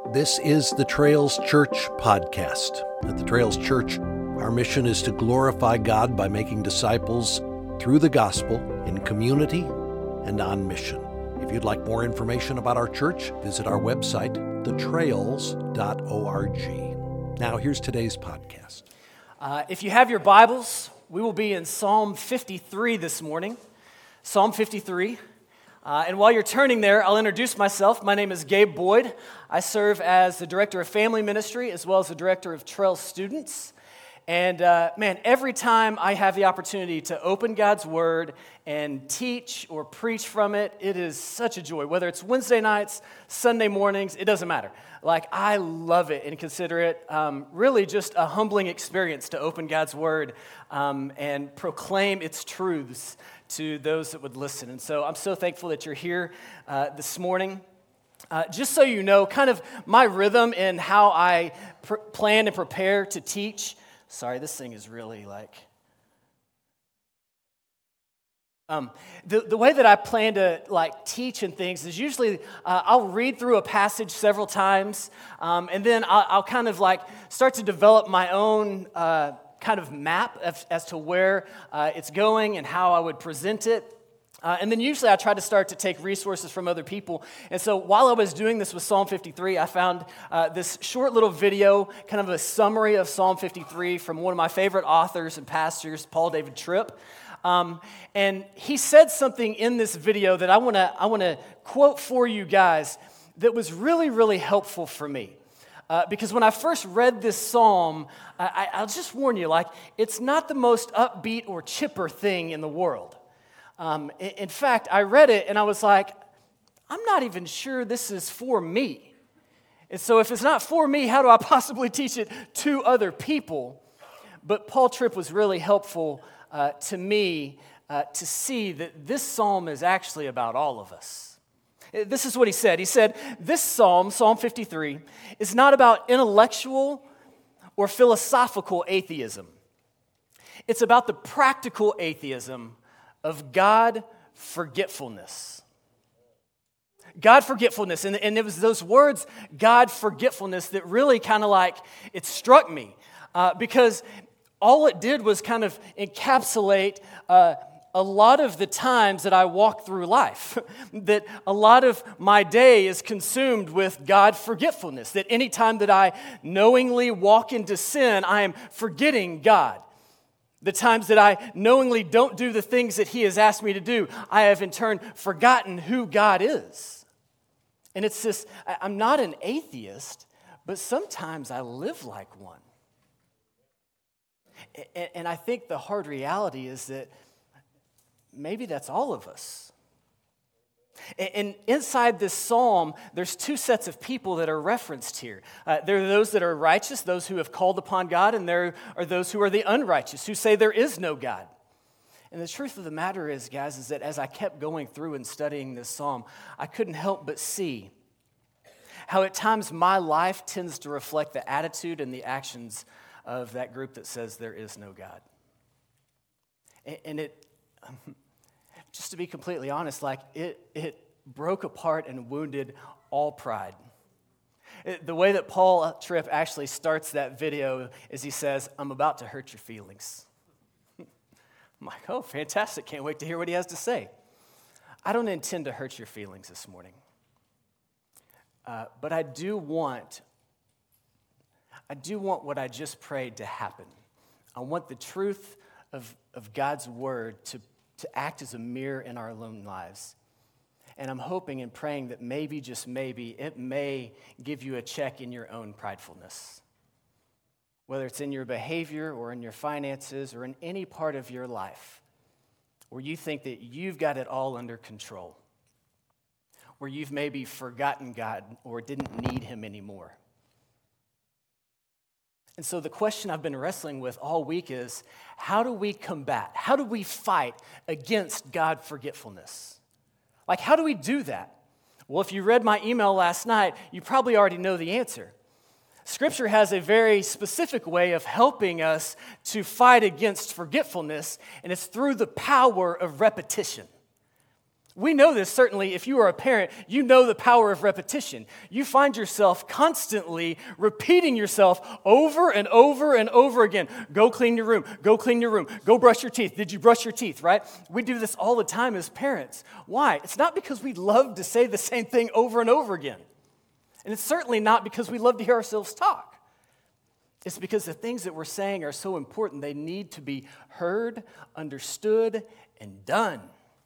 This is the Trails Church podcast. At the Trails Church, our mission is to glorify God by making disciples through the gospel in community and on mission. If you'd like more information about our church, visit our website, thetrails.org. Now, here's today's podcast. If you have your Bibles, we will be in Psalm 53 this morning. Psalm 53. And while you're turning there, I'll introduce myself. My name is Gabe Boyd. I serve as the Director of Family Ministry as well as the Director of Trails Students. And every time I have the opportunity to open God's Word and teach or preach from it, it is such a joy. Whether it's Wednesday nights, Sunday mornings, it doesn't matter. I love it and consider it really just a humbling experience to open God's Word and proclaim its truths to those that would listen. And so I'm so thankful that you're here this morning. Just so you know, kind of my rhythm in how I plan and prepare to teach. Sorry, this thing is really the way that I plan to teach and things is usually I'll read through a passage several times, and then I'll kind of start to develop my own kind of map as to where it's going and how I would present it. And then usually I try to start to take resources from other people. And so while I was doing this with Psalm 53, I found this short little video, kind of a summary of Psalm 53 from one of my favorite authors and pastors, Paul David Tripp. And he said something in this video that I want to quote for you guys that was really, really helpful for me. Because when I first read this psalm, I'll just warn you, it's not the most upbeat or chipper thing in the world. In fact, I read it and I was like, I'm not even sure this is for me. And so if it's not for me, how do I possibly teach it to other people? But Paul Tripp was really helpful to me to see that this psalm is actually about all of us. This is what he said. He said, this psalm, Psalm 53, is not about intellectual or philosophical atheism. It's about the practical atheism of God forgetfulness. God forgetfulness. And it was those words, God forgetfulness, that really kind of it struck me. Because all it did was kind of encapsulate a lot of the times that I walk through life. That a lot of my day is consumed with God forgetfulness. That any time that I knowingly walk into sin, I am forgetting God. The times that I knowingly don't do the things that He has asked me to do, I have in turn forgotten who God is. And it's this, I'm not an atheist, but sometimes I live like one. And I think the hard reality is that maybe that's all of us. And inside this psalm, there's two sets of people that are referenced here. There are those that are righteous, those who have called upon God, and there are those who are the unrighteous, who say there is no God. And the truth of the matter is, guys, is that as I kept going through and studying this psalm, I couldn't help but see how at times my life tends to reflect the attitude and the actions of that group that says there is no God. And it... Just to be completely honest, it broke apart and wounded all pride. The way that Paul Tripp actually starts that video is he says, I'm about to hurt your feelings. I'm like, oh, fantastic. Can't wait to hear what he has to say. I don't intend to hurt your feelings this morning. But I do want what I just prayed to happen. I want the truth of God's word to act as a mirror in our own lives. And I'm hoping and praying that maybe, just maybe, it may give you a check in your own pridefulness. Whether it's in your behavior or in your finances or in any part of your life where you think that you've got it all under control, where you've maybe forgotten God or didn't need Him anymore. And so the question I've been wrestling with all week is, how do we combat? How do we fight against God forgetfulness? How do we do that? Well, if you read my email last night, you probably already know the answer. Scripture has a very specific way of helping us to fight against forgetfulness, and it's through the power of repetition. We know this certainly. If you are a parent, you know the power of repetition. You find yourself constantly repeating yourself over and over and over again. Go clean your room. Go clean your room. Go brush your teeth. Did you brush your teeth, right? We do this all the time as parents. Why? It's not because we love to say the same thing over and over again. And it's certainly not because we love to hear ourselves talk. It's because the things that we're saying are so important, they need to be heard, understood, and done.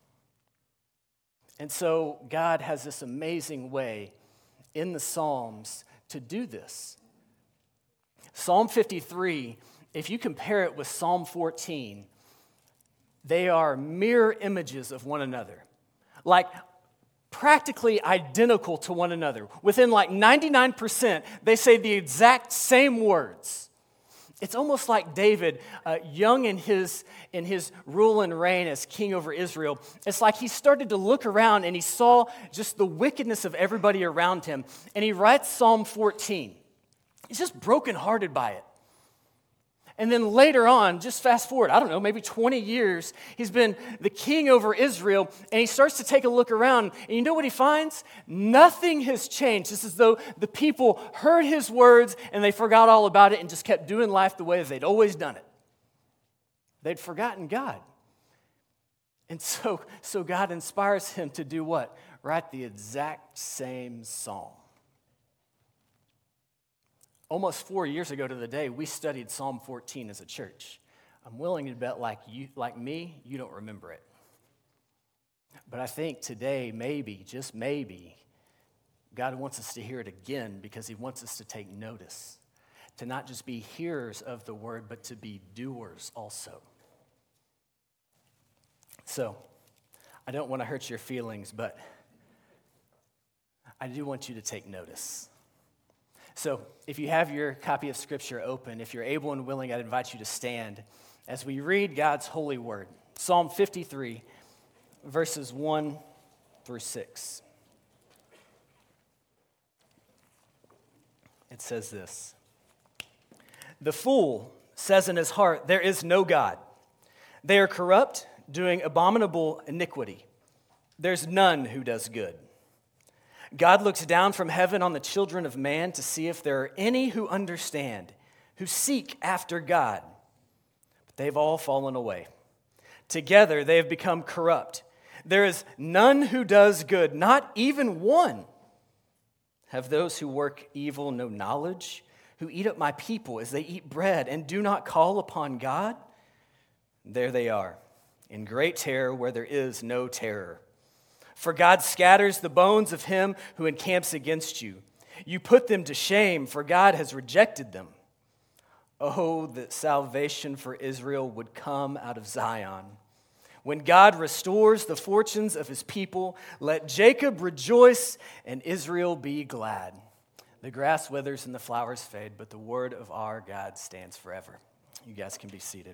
And so God has this amazing way in the Psalms to do this. Psalm 53, if you compare it with Psalm 14, they are mirror images of one another. Like practically identical to one another. Within like 99%, they say the exact same words. It's almost like David, young in his rule and reign as king over Israel. It's like he started to look around and he saw just the wickedness of everybody around him. And he writes Psalm 14. He's just brokenhearted by it. And then later on, just fast forward, I don't know, maybe 20 years, he's been the king over Israel, and he starts to take a look around, and you know what he finds? Nothing has changed. It's as though the people heard his words, and they forgot all about it and just kept doing life the way that they'd always done it. They'd forgotten God. And so God inspires him to do what? Write the exact same psalm. Almost 4 years ago to the day, we studied Psalm 14 as a church. I'm willing to bet like me, you don't remember it. But I think today, maybe, just maybe, God wants us to hear it again because he wants us to take notice. To not just be hearers of the word, but to be doers also. So, I don't want to hurt your feelings, but I do want you to take notice. So, if you have your copy of Scripture open, if you're able and willing, I'd invite you to stand as we read God's holy word. Psalm 53, verses 1 through 6. It says this: "The fool says in his heart, 'There is no God.' They are corrupt, doing abominable iniquity. There's none who does good. God looks down from heaven on the children of man to see if there are any who understand, who seek after God. But they've all fallen away. Together they have become corrupt. There is none who does good, not even one. Have those who work evil no knowledge, who eat up my people as they eat bread and do not call upon God? There they are, in great terror where there is no terror. For God scatters the bones of him who encamps against you. You put them to shame, for God has rejected them. Oh, that salvation for Israel would come out of Zion. When God restores the fortunes of his people, let Jacob rejoice and Israel be glad. The grass withers and the flowers fade, but the word of our God stands forever." You guys can be seated.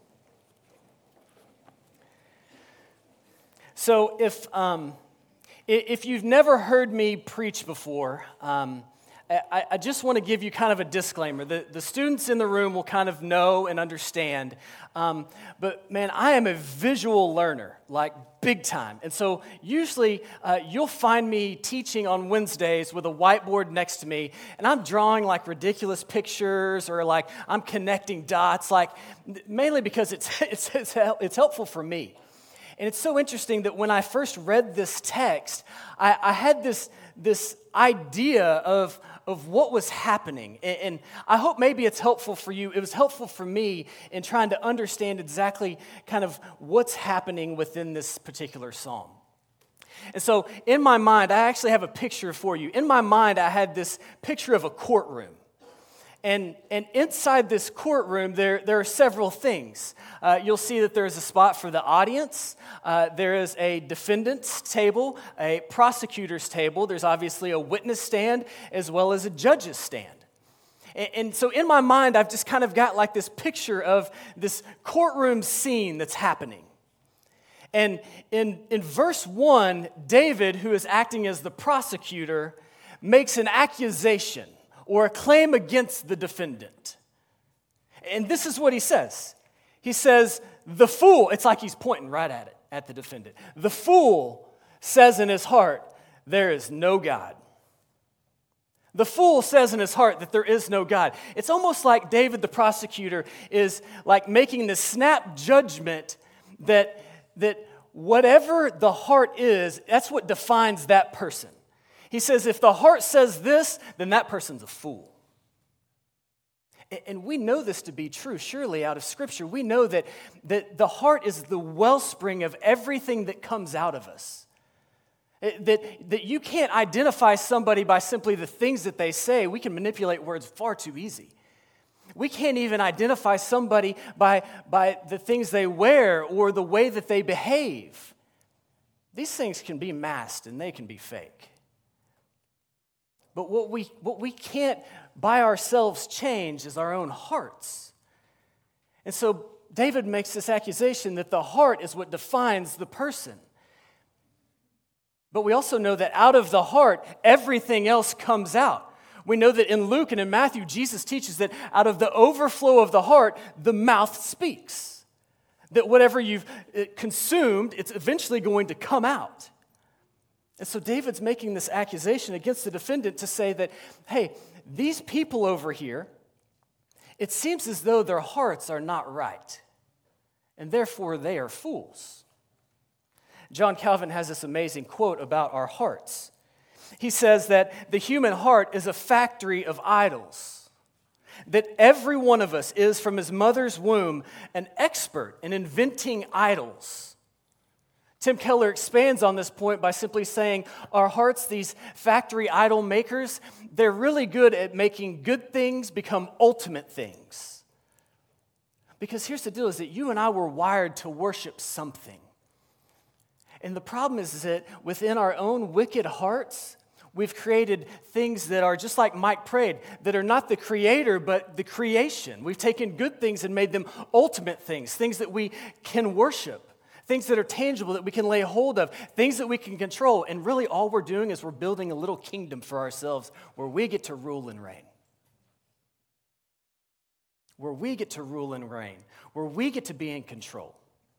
So if you've never heard me preach before, I just want to give you kind of a disclaimer. The students in the room will kind of know and understand. But man, I am a visual learner, like big time. And so usually you'll find me teaching on Wednesdays with a whiteboard next to me, and I'm drawing like ridiculous pictures or like I'm connecting dots, like mainly because it's helpful for me. And it's so interesting that when I first read this text, I had this idea of what was happening. And I hope maybe it's helpful for you. It was helpful for me in trying to understand exactly kind of what's happening within this particular psalm. And so in my mind, I actually have a picture for you. In my mind, I had this picture of a courtroom. And inside this courtroom, there are several things. You'll see that there's a spot for the audience. There is a defendant's table, a prosecutor's table. There's obviously a witness stand as well as a judge's stand. And so in my mind, I've just kind of got like this picture of this courtroom scene that's happening. And in verse 1, David, who is acting as the prosecutor, makes an accusation or a claim against the defendant. And this is what he says. He says, the fool, it's like he's pointing right at it, at the defendant. The fool says in his heart, there is no God. The fool says in his heart that there is no God. It's almost like David the prosecutor is like making this snap judgment that whatever the heart is, that's what defines that person. He says if the heart says this, then that person's a fool. And we know this to be true, surely, out of Scripture. We know that the heart is the wellspring of everything that comes out of us. That you can't identify somebody by simply the things that they say. We can manipulate words far too easy. We can't even identify somebody by the things they wear or the way that they behave. These things can be masked and they can be fake. But what we can't by ourselves change is our own hearts. And so David makes this accusation that the heart is what defines the person. But we also know that out of the heart, everything else comes out. We know that in Luke and in Matthew, Jesus teaches that out of the overflow of the heart, the mouth speaks. That whatever you've consumed, it's eventually going to come out. And so David's making this accusation against the defendant to say that, hey, these people over here, it seems as though their hearts are not right, and therefore they are fools. John Calvin has this amazing quote about our hearts. He says that the human heart is a factory of idols, that every one of us is from his mother's womb an expert in inventing idols. Tim Keller expands on this point by simply saying our hearts, these factory idol makers, they're really good at making good things become ultimate things. Because here's the deal, is that you and I were wired to worship something. And the problem is that within our own wicked hearts, we've created things that are just like Mike prayed, that are not the creator, but the creation. We've taken good things and made them ultimate things, things that we can worship, things that are tangible that we can lay hold of, things that we can control. And really all we're doing is we're building a little kingdom for ourselves where we get to rule and reign. Where we get to rule and reign, where we get to be in control.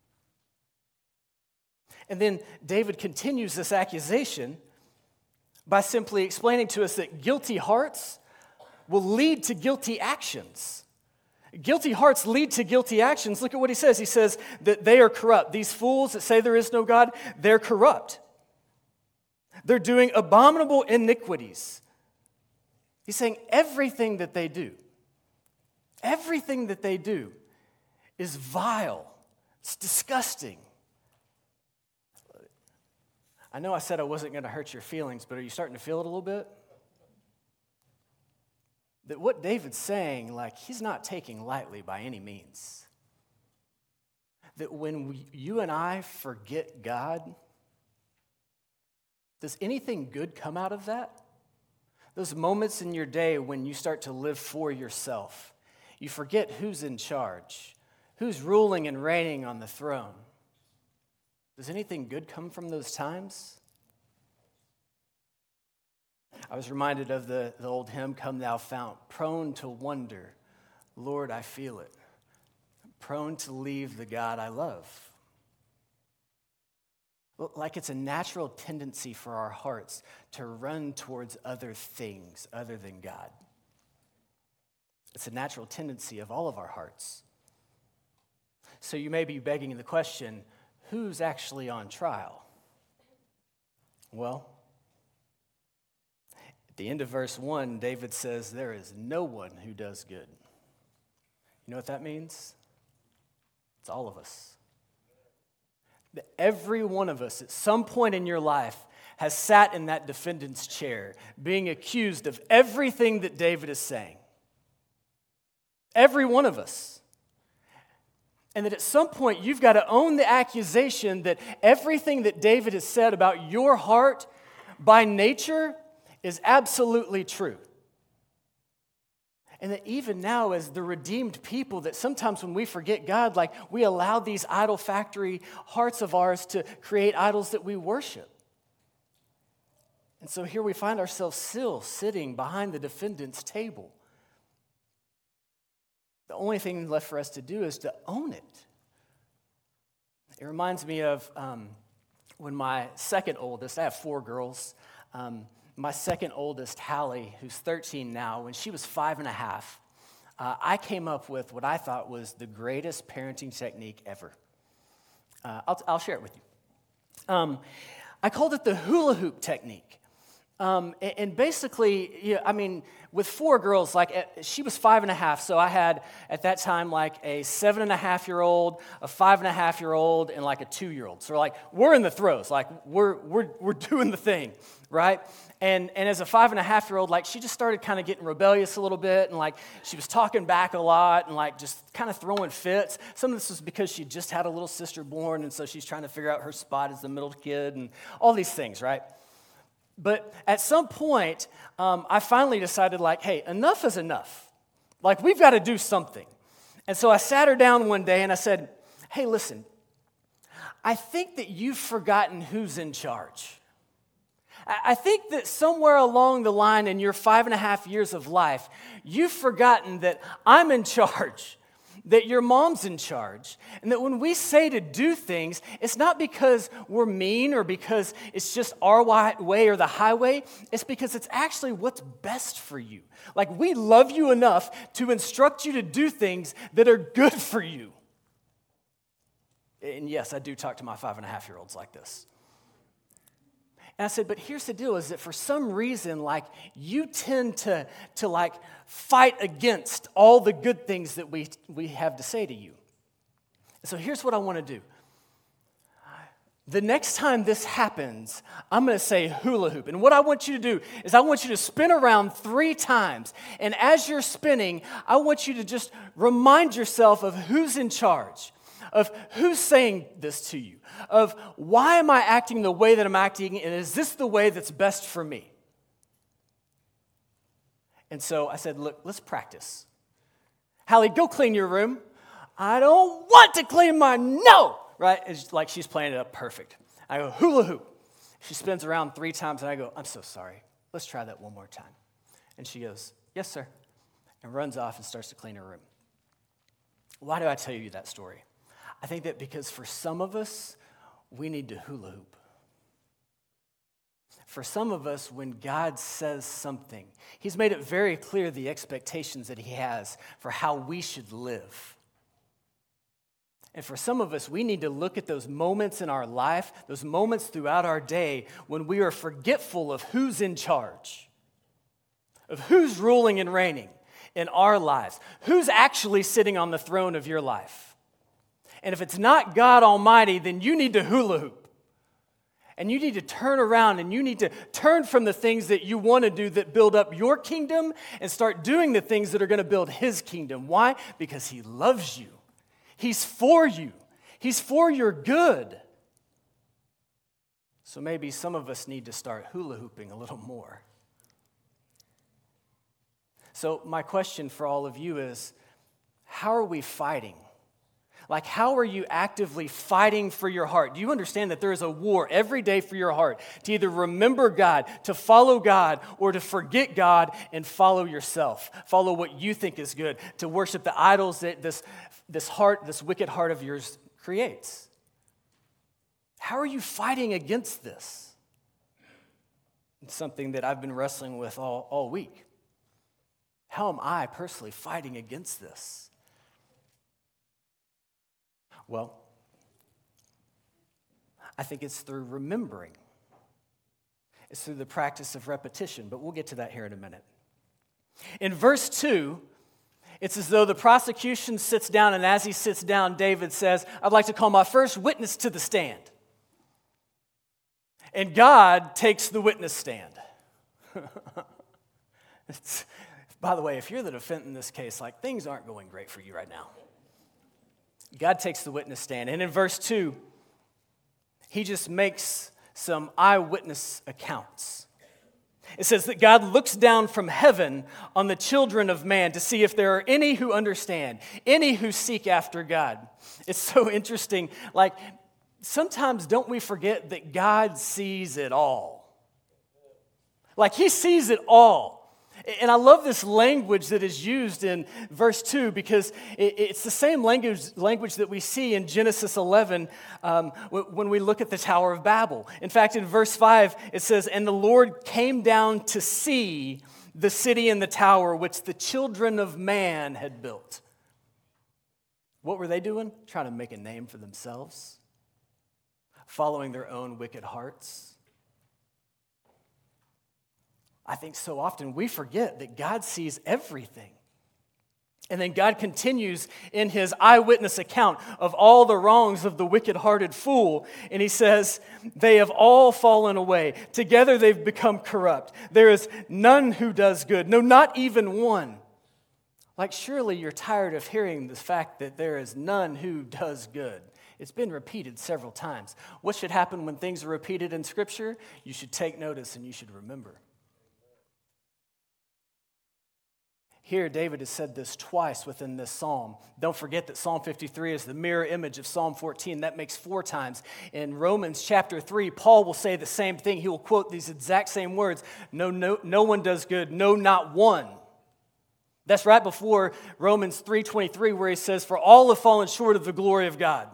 And then David continues this accusation by simply explaining to us that guilty hearts will lead to guilty actions. Guilty hearts lead to guilty actions. Look at what he says. He says that they are corrupt. These fools that say there is no God, they're corrupt. They're doing abominable iniquities. He's saying everything that they do is vile. It's disgusting. I know I said I wasn't going to hurt your feelings, but are you starting to feel it a little bit? That what David's saying, like, he's not taking lightly by any means. That when you and I forget God, does anything good come out of that? Those moments in your day when you start to live for yourself, you forget who's in charge, who's ruling and reigning on the throne. Does anything good come from those times? I was reminded of the old hymn, Come Thou Fount, prone to wonder, Lord, I feel it, prone to leave the God I love. Like it's a natural tendency for our hearts to run towards other things other than God. It's a natural tendency of all of our hearts. So you may be begging the question, who's actually on trial? Well, at the end of verse 1, David says, there is no one who does good. You know what that means? It's all of us. That every one of us at some point in your life has sat in that defendant's chair, being accused of everything that David is saying. Every one of us. And that at some point you've got to own the accusation that everything that David has said about your heart by nature is absolutely true. And that even now as the redeemed people, that sometimes when we forget God, like we allow these idol factory hearts of ours to create idols that we worship. And so here we find ourselves still sitting behind the defendant's table. The only thing left for us to do is to own it. It reminds me of when my second oldest, I have 4 girls, my second oldest, Hallie, who's 13 now, when she was 5.5, I came up with what I thought was the greatest parenting technique ever. I'll share it with you. I called it the hula hoop technique. And basically, with 4 girls, she was 5.5, so I had, at that time, a 7.5-year-old, a 5.5-year-old, and a 2-year-old. So we're in the throes, we're doing the thing, right? And as a 5.5-year-old, she just started kind of getting rebellious a little bit, and she was talking back a lot, and just kind of throwing fits. Some of this was because she just had a little sister born, and so she's trying to figure out her spot as the middle kid, and all these things, right? But at some point, I finally decided, hey, enough is enough. We've got to do something. And so I sat her down one day and I said, hey, listen, I think that you've forgotten who's in charge. I think that somewhere along the line in your 5.5 years of life, you've forgotten that I'm in charge, that your mom's in charge, and that when we say to do things, it's not because we're mean or because it's just our way or the highway. It's because it's actually what's best for you. We love you enough to instruct you to do things that are good for you. And yes, I do talk to my 5.5-year-olds like this. And I said, but here's the deal, is that for some reason, you tend to fight against all the good things that we have to say to you. So here's what I want to do. The next time this happens, I'm going to say hula hoop. And what I want you to do is I want you to spin around 3 times. And as you're spinning, I want you to just remind yourself of who's in charge, of who's saying this to you, of why am I acting the way that I'm acting, and is this the way that's best for me? And so I said, look, let's practice. Hallie, go clean your room. I don't want to clean mine, no! Right? It's like she's playing it up perfect. I go, hula hoop. She spins around 3 times, and I go, I'm so sorry. Let's try that one more time. And she goes, yes, sir, and runs off and starts to clean her room. Why do I tell you that story? I think that because for some of us, we need to hula hoop. For some of us, when God says something, He's made it very clear the expectations that He has for how we should live. And for some of us, we need to look at those moments in our life, those moments throughout our day when we are forgetful of who's in charge, of who's ruling and reigning in our lives, who's actually sitting on the throne of your life. And if it's not God Almighty, then you need to hula hoop. And you need to turn around and you need to turn from the things that you want to do that build up your kingdom and start doing the things that are going to build His kingdom. Why? Because He loves you. He's for you. He's for your good. So maybe some of us need to start hula hooping a little more. So my question for all of you is, how are we fighting? How are you actively fighting for your heart? Do you understand that there is a war every day for your heart to either remember God, to follow God, or to forget God and follow yourself, follow what you think is good, to worship the idols that this wicked heart of yours creates? How are you fighting against this? It's something that I've been wrestling with all week. How am I personally fighting against this? Well, I think it's through remembering. It's through the practice of repetition, but we'll get to that here in a minute. In verse 2, it's as though the prosecution sits down, and as he sits down, David says, I'd like to call my first witness to the stand. And God takes the witness stand. By the way, if you're the defendant in this case, things aren't going great for you right now. God takes the witness stand. And in verse 2, he just makes some eyewitness accounts. It says that God looks down from heaven on the children of man to see if there are any who understand, any who seek after God. It's so interesting. Sometimes don't we forget that God sees it all? He sees it all. And I love this language that is used in verse 2 because it's the same language that we see in Genesis 11 when we look at the Tower of Babel. In fact, in verse 5, it says, "And the Lord came down to see the city and the tower which the children of man had built." What were they doing? Trying to make a name for themselves, following their own wicked hearts. I think so often we forget that God sees everything. And then God continues in his eyewitness account of all the wrongs of the wicked-hearted fool. And he says, "They have all fallen away. Together they've become corrupt. There is none who does good. No, not even one." Like, surely you're tired of hearing the fact that there is none who does good. It's been repeated several times. What should happen when things are repeated in Scripture? You should take notice and you should remember. Here, David has said this twice within this psalm. Don't forget that Psalm 53 is the mirror image of Psalm 14. That makes 4 times. In Romans chapter 3, Paul will say the same thing. He will quote these exact same words. No one does good. No, not one. That's right before Romans 3:23, where he says, "For all have fallen short of the glory of God."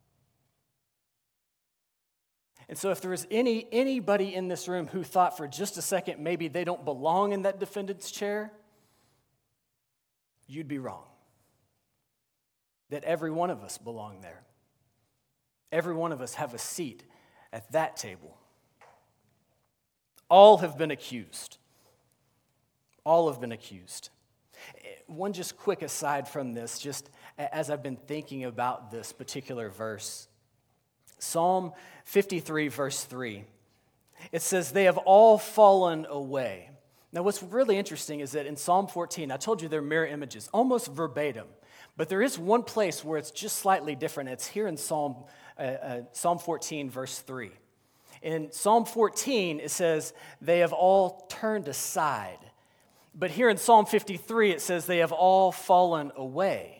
And so if there is anybody in this room who thought for just a second maybe they don't belong in that defendant's chair, you'd be wrong. That every one of us belong there. Every one of us have a seat at that table. All have been accused. All have been accused. One just quick aside from this, just as I've been thinking about this particular verse. Psalm 53, verse 3. It says, "They have all fallen away." Now, what's really interesting is that in Psalm 14, I told you they're mirror images, almost verbatim. But there is one place where it's just slightly different. It's here in Psalm 14, verse 3. In Psalm 14, it says, "They have all turned aside." But here in Psalm 53, it says, "They have all fallen away."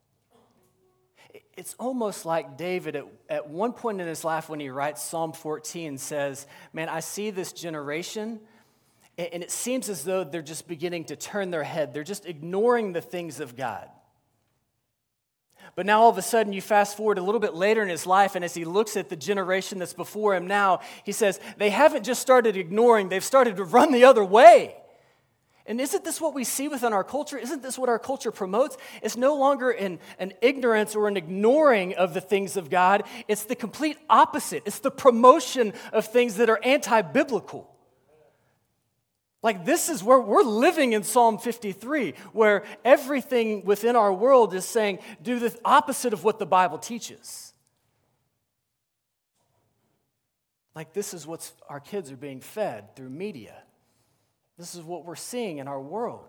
It's almost like David, at one point in his life when he writes Psalm 14, says, "Man, I see this generation, and it seems as though they're just beginning to turn their head. They're just ignoring the things of God." But now all of a sudden you fast forward a little bit later in his life, and as he looks at the generation that's before him now, he says, they haven't just started ignoring, they've started to run the other way. And isn't this what we see within our culture? Isn't this what our culture promotes? It's no longer an ignorance or an ignoring of the things of God. It's the complete opposite. It's the promotion of things that are anti-biblical. Like, this is where we're living in Psalm 53, where everything within our world is saying, do the opposite of what the Bible teaches. Like, this is what our kids are being fed through media. This is what we're seeing in our world.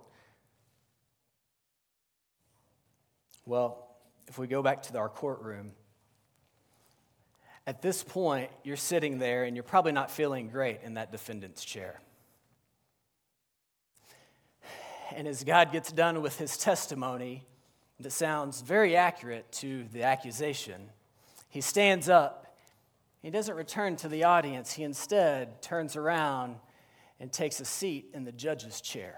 Well, if we go back to our courtroom, at this point, you're sitting there and you're probably not feeling great in that defendant's chair. And as God gets done with his testimony that sounds very accurate to the accusation, he stands up. He doesn't return to the audience. He instead turns around and takes a seat in the judge's chair.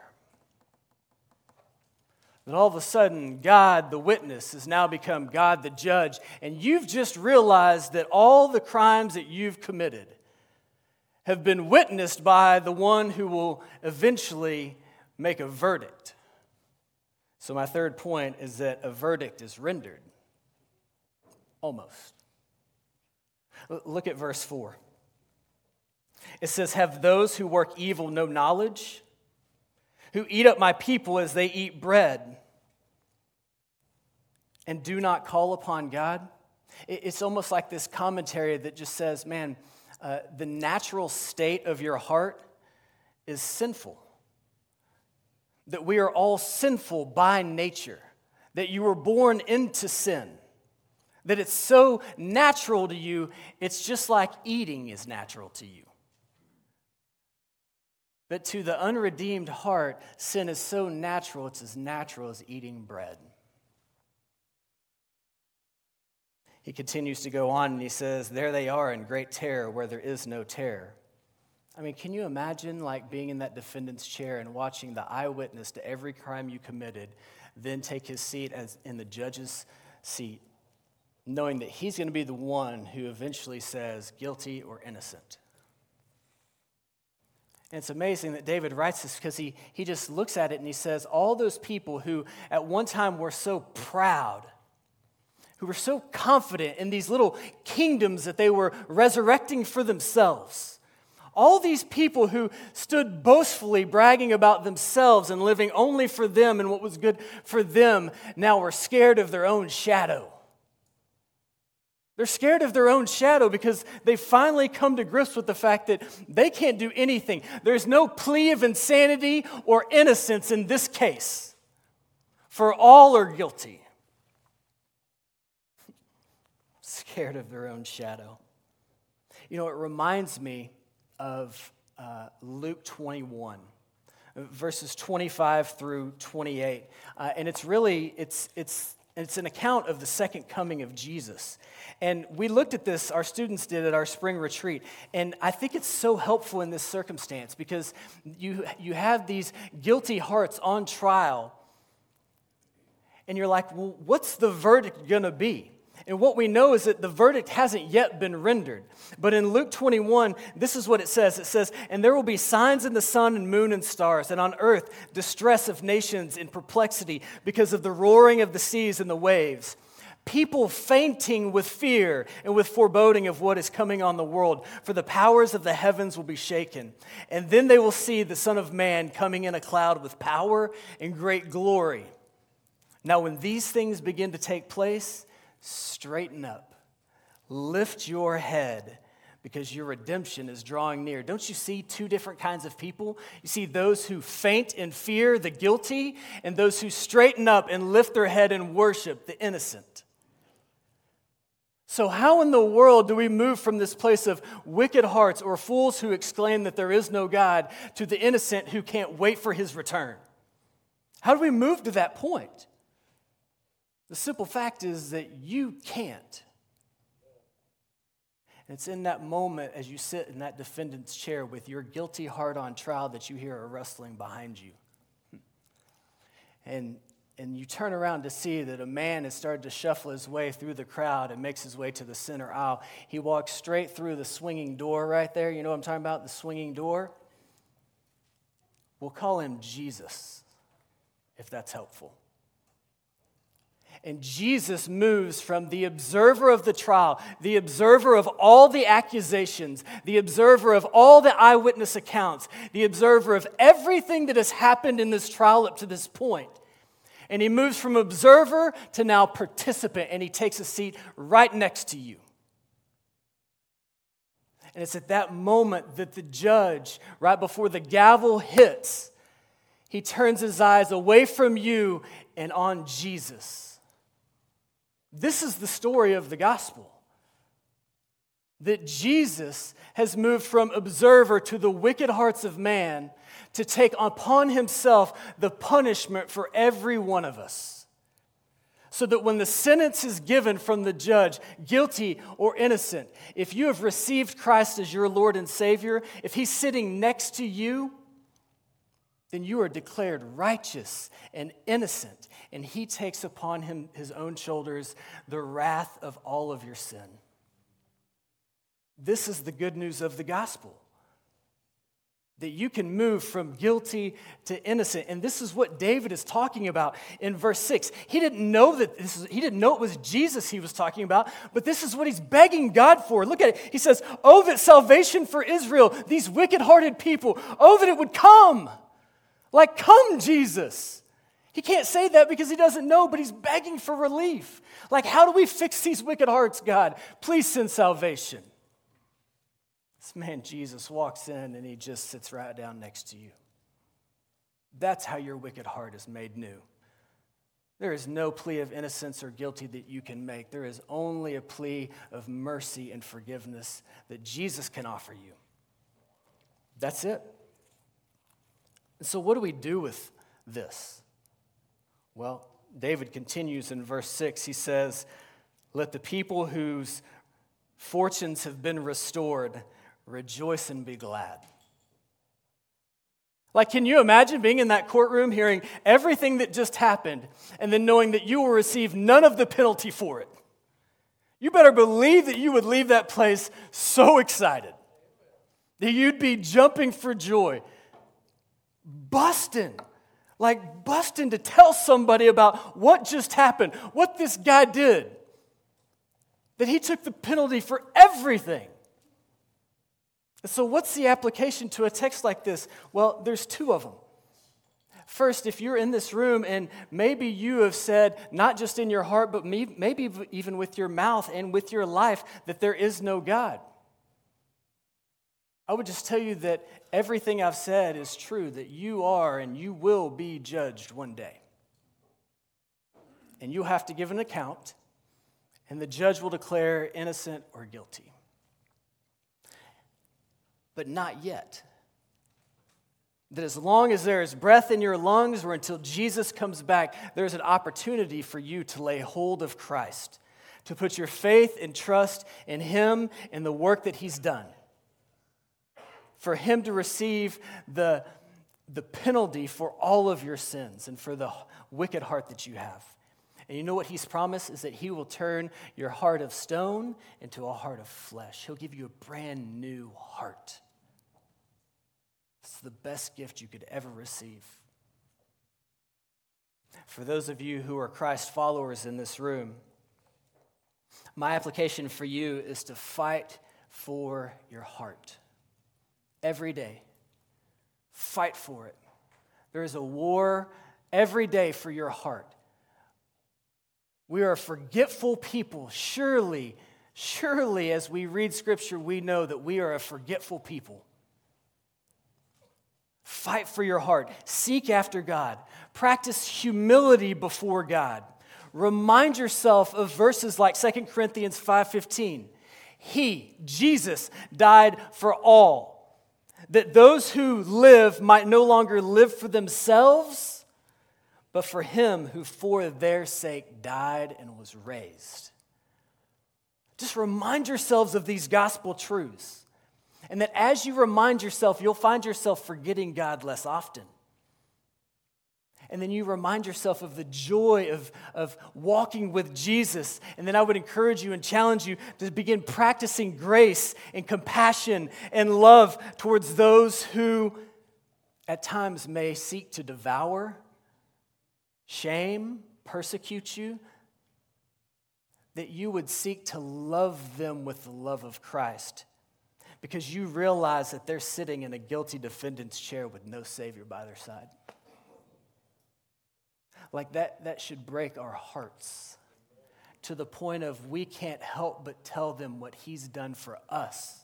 Then all of a sudden, God, the witness, has now become God, the judge, and you've just realized that all the crimes that you've committed have been witnessed by the one who will eventually make a verdict. So my third point is that a verdict is rendered. Almost. Look at verse 4. It says, "Have those who work evil no knowledge? Who eat up my people as they eat bread and do not call upon God?" It's almost like this commentary that just says, man, the natural state of your heart is sinful. That we are all sinful by nature. That you were born into sin. That it's so natural to you, it's just like eating is natural to you. That to the unredeemed heart, sin is so natural, it's as natural as eating bread. He continues to go on and he says, "There they are in great terror where there is no terror. I mean, can you imagine like being in that defendant's chair and watching the eyewitness to every crime you committed then take his seat as in the judge's seat, knowing that he's going to be the one who eventually says guilty or innocent? And it's amazing that David writes this because he just looks at it and he says, all those people who at one time were so proud, who were so confident in these little kingdoms that they were resurrecting for themselves, all these people who stood boastfully bragging about themselves and living only for them and what was good for them, now were scared of their own shadow. They're scared of their own shadow because they finally come to grips with the fact that they can't do anything. There's no plea of insanity or innocence in this case, for all are guilty. Scared of their own shadow. You know, it reminds me of Luke 21, verses 25 through 28. And it's really, it's an account of the second coming of Jesus. And we looked at this, our students did at our spring retreat, and I think it's so helpful in this circumstance because you have these guilty hearts on trial, and you're like, well, what's the verdict going to be? And what we know is that the verdict hasn't yet been rendered. But in Luke 21, this is what it says. It says, "And there will be signs in the sun and moon and stars, and on earth distress of nations in perplexity because of the roaring of the seas and the waves. People fainting with fear and with foreboding of what is coming on the world, for the powers of the heavens will be shaken. And then they will see the Son of Man coming in a cloud with power and great glory. Now when these things begin to take place, straighten up, lift your head, because your redemption is drawing near." Don't you see two different kinds of people? You see those who faint in fear, the guilty, and those who straighten up and lift their head and worship, the innocent. So how in the world do we move from this place of wicked hearts or fools who exclaim that there is no God to the innocent who can't wait for his return? How do we move to that point? The simple fact is that you can't. And it's in that moment as you sit in that defendant's chair with your guilty heart on trial that you hear a rustling behind you. And you turn around to see that a man has started to shuffle his way through the crowd and makes his way to the center aisle. He walks straight through the swinging door right there. You know what I'm talking about, the swinging door? We'll call him Jesus, if that's helpful. And Jesus moves from the observer of the trial, the observer of all the accusations, the observer of all the eyewitness accounts, the observer of everything that has happened in this trial up to this point. And he moves from observer to now participant, and he takes a seat right next to you. And it's at that moment that the judge, right before the gavel hits, he turns his eyes away from you and on Jesus. This is the story of the gospel. That Jesus has moved from observer to the wicked hearts of man to take upon himself the punishment for every one of us. So that when the sentence is given from the judge, guilty or innocent, if you have received Christ as your Lord and Savior, if he's sitting next to you, then you are declared righteous and innocent, and he takes upon him his own shoulders the wrath of all of your sin. This is the good news of the gospel, that you can move from guilty to innocent. And this is what David is talking about in verse 6. He didn't know it was Jesus he was talking about, but this is what he's begging God for. Look at it. He says, "Oh, that salvation for Israel, these wicked-hearted people, oh, that it would come." Like, come, Jesus. He can't say that because he doesn't know, but he's begging for relief. Like, how do we fix these wicked hearts, God? Please send salvation. This man, Jesus, walks in and he just sits right down next to you. That's how your wicked heart is made new. There is no plea of innocence or guilty that you can make. There is only a plea of mercy and forgiveness that Jesus can offer you. That's it. So what do we do with this? Well, David continues in verse 6. He says, "Let the people whose fortunes have been restored rejoice and be glad." Like, can you imagine being in that courtroom, hearing everything that just happened, and then knowing that you will receive none of the penalty for it? You better believe that you would leave that place so excited, that you'd be jumping for joy, busting to tell somebody about what just happened, what this guy did, that he took the penalty for everything. So what's the application to a text like this? Well, there's two of them. First, if you're in this room and maybe you have said, not just in your heart, but maybe even with your mouth and with your life, that there is no God. I would just tell you that everything I've said is true, that you are and you will be judged one day. And you'll have to give an account, and the judge will declare innocent or guilty. But not yet. That as long as there is breath in your lungs or until Jesus comes back, there's an opportunity for you to lay hold of Christ, to put your faith and trust in Him and the work that He's done, for Him to receive the penalty for all of your sins and for the wicked heart that you have. And you know what He's promised is that He will turn your heart of stone into a heart of flesh. He'll give you a brand new heart. It's the best gift you could ever receive. For those of you who are Christ followers in this room, my application for you is to fight for your heart. Every day, fight for it. There is a war every day for your heart. We are a forgetful people. Surely, as we read Scripture, we know that we are a forgetful people. Fight for your heart. Seek after God. Practice humility before God. Remind yourself of verses like 2 Corinthians 5:15. He, Jesus, died for all, that those who live might no longer live for themselves, but for Him who for their sake died and was raised. Just remind yourselves of these gospel truths. And that as you remind yourself, you'll find yourself forgetting God less often. And then you remind yourself of the joy of walking with Jesus. And then I would encourage you and challenge you to begin practicing grace and compassion and love towards those who at times may seek to devour, shame, persecute you. That you would seek to love them with the love of Christ. Because you realize that they're sitting in a guilty defendant's chair with no Savior by their side. Like that should break our hearts to the point of we can't help but tell them what He's done for us.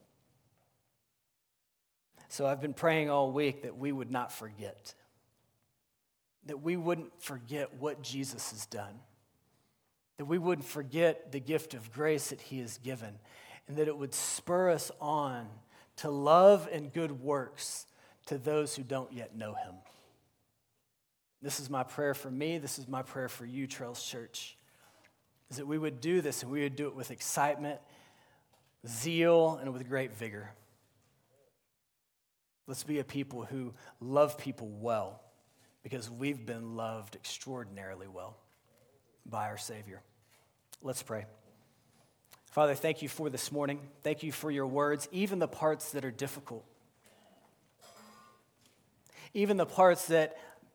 So I've been praying all week that we would not forget. That we wouldn't forget what Jesus has done. That we wouldn't forget the gift of grace that He has given. And that it would spur us on to love and good works to those who don't yet know Him. This is my prayer for me. This is my prayer for you, Trails Church. Is that we would do this and we would do it with excitement, zeal, and with great vigor. Let's be a people who love people well because we've been loved extraordinarily well by our Savior. Let's pray. Father, thank you for this morning. Thank you for your words, even the parts that are difficult. Even the parts that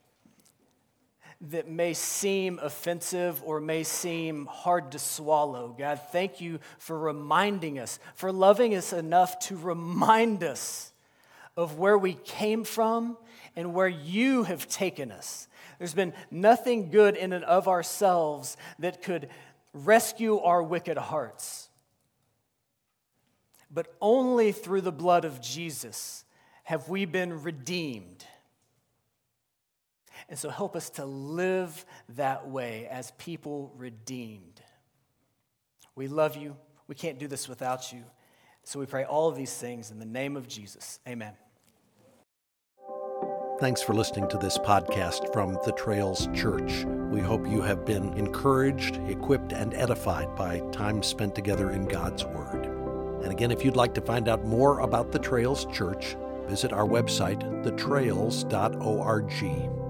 may seem offensive or may seem hard to swallow. God, thank you for reminding us, for loving us enough to remind us of where we came from and where you have taken us. There's been nothing good in and of ourselves that could rescue our wicked hearts. But only through the blood of Jesus have we been redeemed. And so help us to live that way as people redeemed. We love you. We can't do this without you. So we pray all of these things in the name of Jesus. Amen. Thanks for listening to this podcast from The Trails Church. We hope you have been encouraged, equipped, and edified by time spent together in God's Word. And again, if you'd like to find out more about The Trails Church, visit our website, thetrails.org.